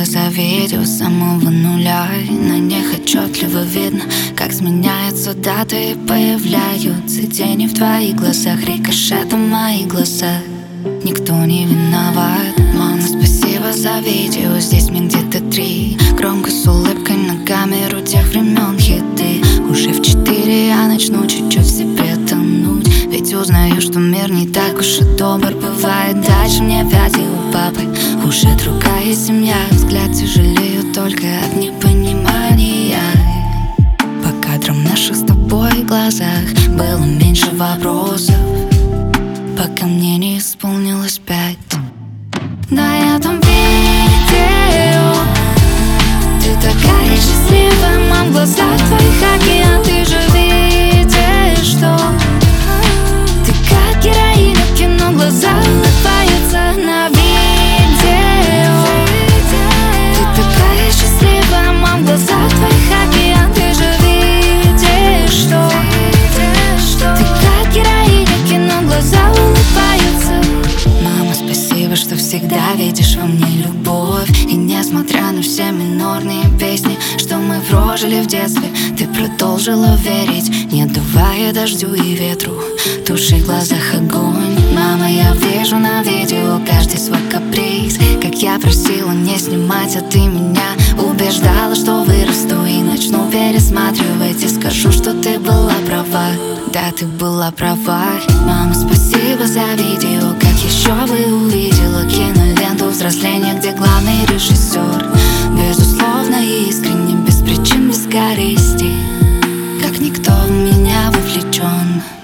за видео с самого нуля, и на них отчетливо видно, как сменяются даты и появляются тени в твоих глазах, рикошетом мои глаза. Никто не виноват. Мама, спасибо за видео, здесь мне где-то 3. Громко с улыбкой на камеру тех времен хиты. Уже в 4 я начну чуть-чуть в себе тонуть, ведь узнаю, что мир не так уж и добр бывает. Дальше мне опять и у папы уже другая семья. Взгляд тяжелею только от непонимания. По кадрам наших с тобой глазах было меньше вопросов, пока мне не исполнилось 5. На этом видео ты такая счастливая, мам, в глазах твоих океан. Ты же видишь, что ты как героиня в кино, глаза улыбаются на видео. Ты такая счастливая, мам, в глазах твоих океан. Ты же видишь, что ты как героиня в кино, глаза улыбаются. Мама, спасибо, что всегда видишь во мне любовь. И несмотря на все минорные песни, что мы прожили в детстве, ты продолжила верить, не давая дождю и ветру тушить в глазах огонь. Мама, я вижу на видео каждый свой каприз, как я просила не снимать, а ты меня убеждала, что вырасту и начну пересматривать, и скажу, что ты была права. Да, ты была права. Мама, спасибо за видео, как еще бы увидела киноленту взросления, где главный режиссер безусловно и искренне, без причин, без корысти, как никто в меня вовлечен.